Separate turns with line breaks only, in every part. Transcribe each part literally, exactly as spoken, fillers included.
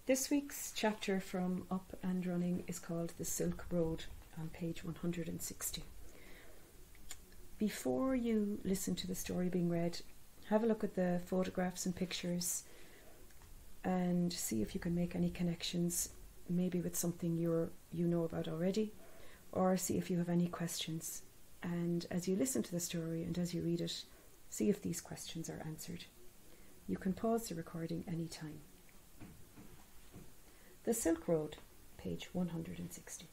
This week's chapter from Up and Running is called The Silk Road on page one hundred sixty. Before you listen to the story being read, have a look at the photographs and pictures and see if you can make any connections, maybe with something you're, you know about already, or see if you have any questions. And as you listen to the story and as you read it, see if these questions are answered. You can pause the recording any time. The Silk Road, page one hundred sixty.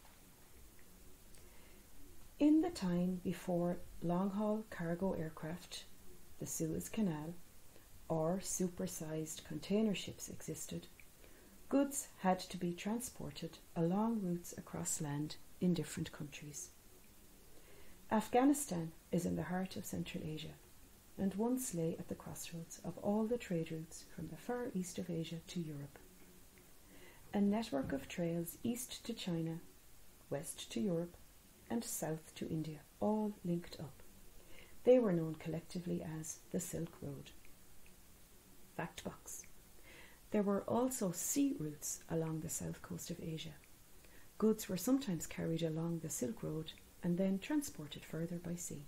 In the time before long-haul cargo aircraft, the Suez Canal, or supersized container ships existed, goods had to be transported along routes across land in different countries. Afghanistan is in the heart of Central Asia, and once lay at the crossroads of all the trade routes from the far east of Asia to Europe. A network of trails east to China, west to Europe, and south to India, all linked up. They were known collectively as the Silk Road. Fact box. There were also sea routes along the south coast of Asia. Goods were sometimes carried along the Silk Road and then transported further by sea.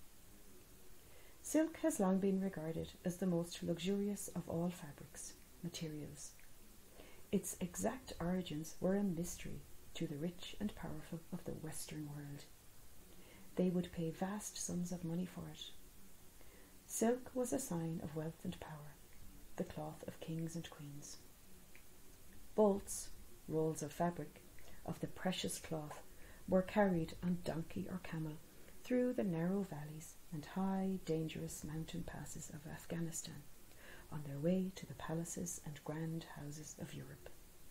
Silk has long been regarded as the most luxurious of all fabrics, materials. Its exact origins were a mystery to the rich and powerful of the Western world. They would pay vast sums of money for it. Silk was a sign of wealth and power, the cloth of kings and queens. Bolts, rolls of fabric, of the precious cloth, were carried on donkey or camel through the narrow valleys and high, dangerous mountain passes of Afghanistan, on their way to the palaces and grand houses of Europe.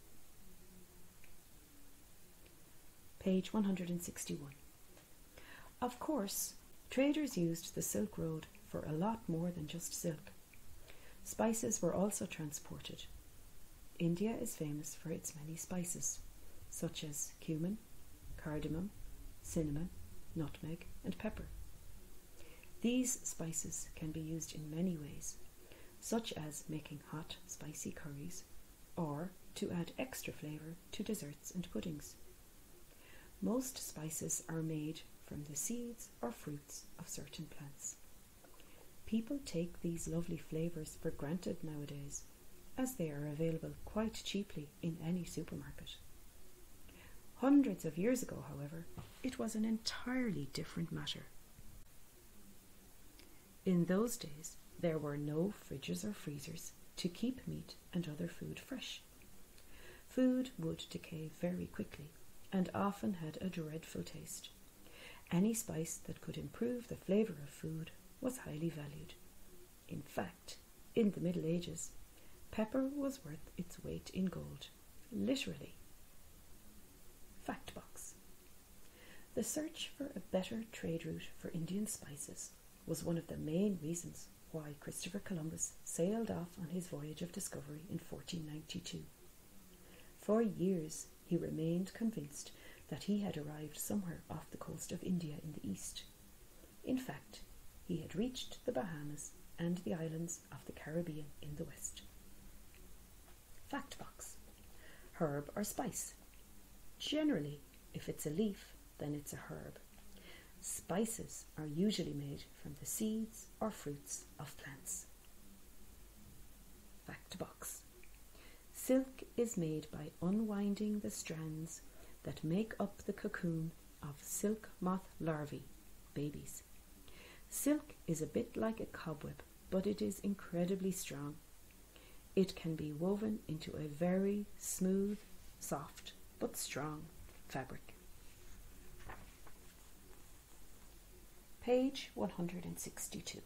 Page one hundred sixty-one. Of course, traders used the Silk Road for a lot more than just silk. Spices were also transported. India is famous for its many spices, such as cumin, cardamom, cinnamon, nutmeg, and pepper. These spices can be used in many ways, such as making hot, spicy curries, or to add extra flavour to desserts and puddings. Most spices are made from the seeds or fruits of certain plants. People take these lovely flavours for granted nowadays, as they are available quite cheaply in any supermarket. Hundreds of years ago, however, it was an entirely different matter. In those days, there were no fridges or freezers to keep meat and other food fresh. Food would decay very quickly and often had a dreadful taste. Any spice that could improve the flavour of food was highly valued. In fact, in the Middle Ages, pepper was worth its weight in gold, literally. Fact box. The search for a better trade route for Indian spices was one of the main reasons why Christopher Columbus sailed off on his voyage of discovery in fourteen ninety-two. For years he remained convinced that he had arrived somewhere off the coast of India in the east. In fact, he had reached the Bahamas and the islands of the Caribbean in the west. Fact box. Herb or spice. Generally, if it's a leaf, then it's a herb. Spices are usually made from the seeds or fruits of plants. Fact box. Silk is made by unwinding the strands that make up the cocoon of silk moth larvae, babies. Silk is a bit like a cobweb, but it is incredibly strong. It can be woven into a very smooth, soft, but strong fabric. Page one hundred sixty-two.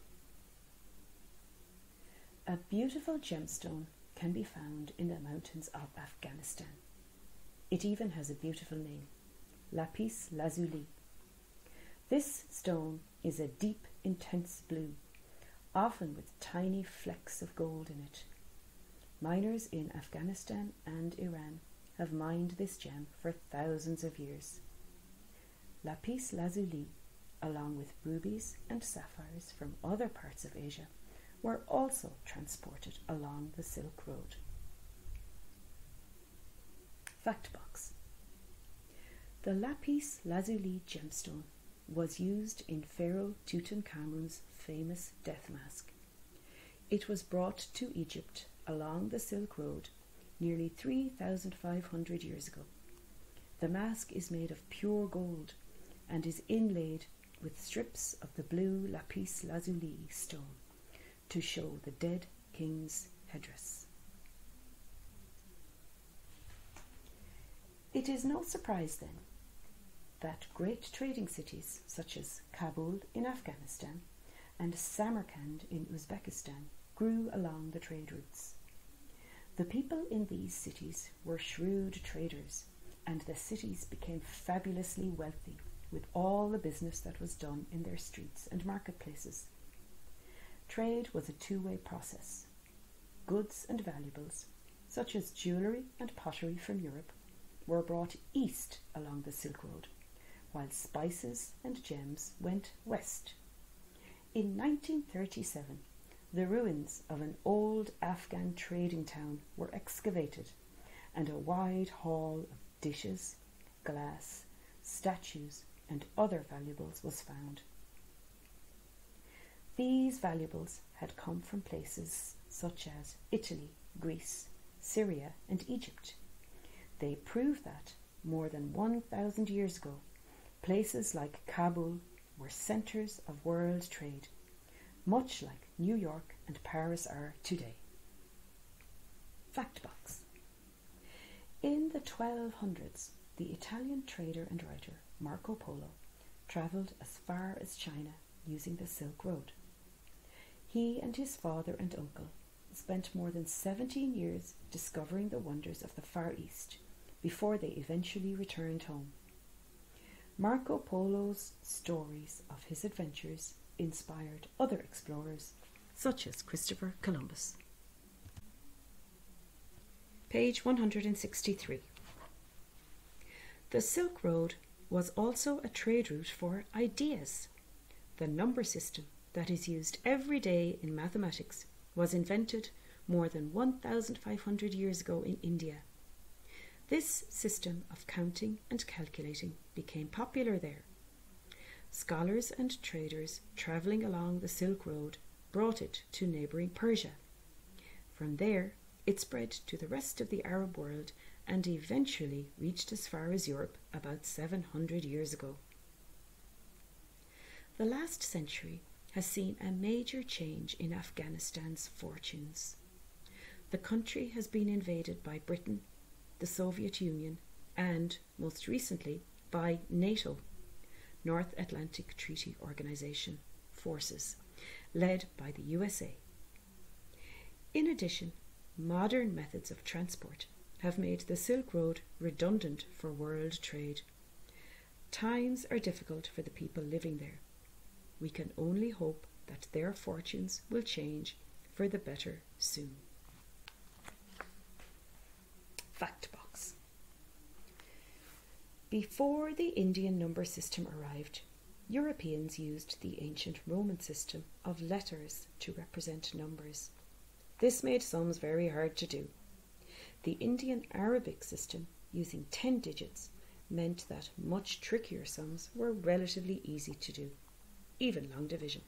A beautiful gemstone can be found in the mountains of Afghanistan. It even has a beautiful name, lapis lazuli. This stone is a deep, intense blue, often with tiny flecks of gold in it. Miners in Afghanistan and Iran have mined this gem for thousands of years. Lapis lazuli, along with rubies and sapphires from other parts of Asia, were also transported along the Silk Road. Fact box. The lapis lazuli gemstone was used in Pharaoh Tutankhamun's famous death mask. It was brought to Egypt along the Silk Road nearly three thousand five hundred years ago. The mask is made of pure gold and is inlaid with strips of the blue lapis lazuli stone to show the dead king's headdress. It is no surprise then that great trading cities such as Kabul in Afghanistan and Samarkand in Uzbekistan grew along the trade routes. The people in these cities were shrewd traders, and the cities became fabulously wealthy with all the business that was done in their streets and marketplaces. Trade was a two-way process. Goods and valuables, such as jewellery and pottery from Europe, were brought east along the Silk Road, while spices and gems went west. In nineteen thirty-seven, the ruins of an old Afghan trading town were excavated, and a wide hall of dishes, glass, statues, and other valuables was found. These valuables had come from places such as Italy, Greece, Syria, and Egypt. They prove that, more than one thousand years ago, places like Kabul were centres of world trade, much like New York and Paris are today. Fact box. In the twelve hundreds, the Italian trader and writer Marco Polo travelled as far as China using the Silk Road. He and his father and uncle spent more than seventeen years discovering the wonders of the Far East before they eventually returned home. Marco Polo's stories of his adventures inspired other explorers such as Christopher Columbus. Page one hundred sixty-three. The Silk Road was also a trade route for ideas. The number system that is used every day in mathematics was invented more than one thousand five hundred years ago in India. This system of counting and calculating became popular there. Scholars and traders travelling along the Silk Road brought it to neighbouring Persia. From there, it spread to the rest of the Arab world and eventually reached as far as Europe about seven hundred years ago. The last century has seen a major change in Afghanistan's fortunes. The country has been invaded by Britain, the Soviet Union, and, most recently, by NATO, North Atlantic Treaty Organization, forces, led by the U S A. In addition, modern methods of transport have made the Silk Road redundant for world trade. Times are difficult for the people living there. We can only hope that their fortunes will change for the better soon. Fact box. Before the Indian number system arrived, Europeans used the ancient Roman system of letters to represent numbers. This made sums very hard to do. The Indian Arabic system, using ten digits, meant that much trickier sums were relatively easy to do, even long division.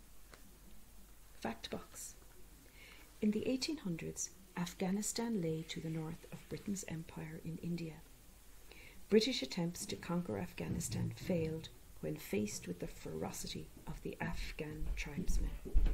Fact box. In the eighteen hundreds, Afghanistan lay to the north of Britain's empire in India. British attempts to conquer Afghanistan failed when faced with the ferocity of the Afghan tribesmen.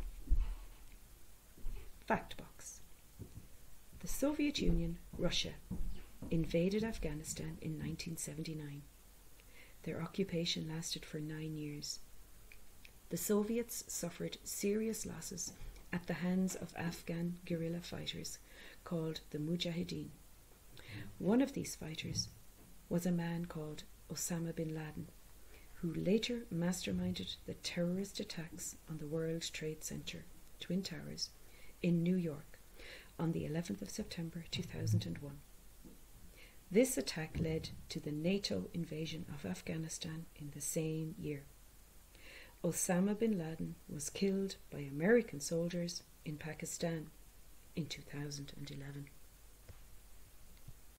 Fact box. The Soviet Union, Russia, invaded Afghanistan in nineteen seventy-nine. Their occupation lasted for nine years. The Soviets suffered serious losses at the hands of Afghan guerrilla fighters called the Mujahideen. One of these fighters was a man called Osama bin Laden, who later masterminded the terrorist attacks on the World Trade Center, Twin Towers, in New York on the eleventh of September two thousand one. This attack led to the NATO invasion of Afghanistan in the same year. Osama bin Laden was killed by American soldiers in Pakistan in two thousand eleven.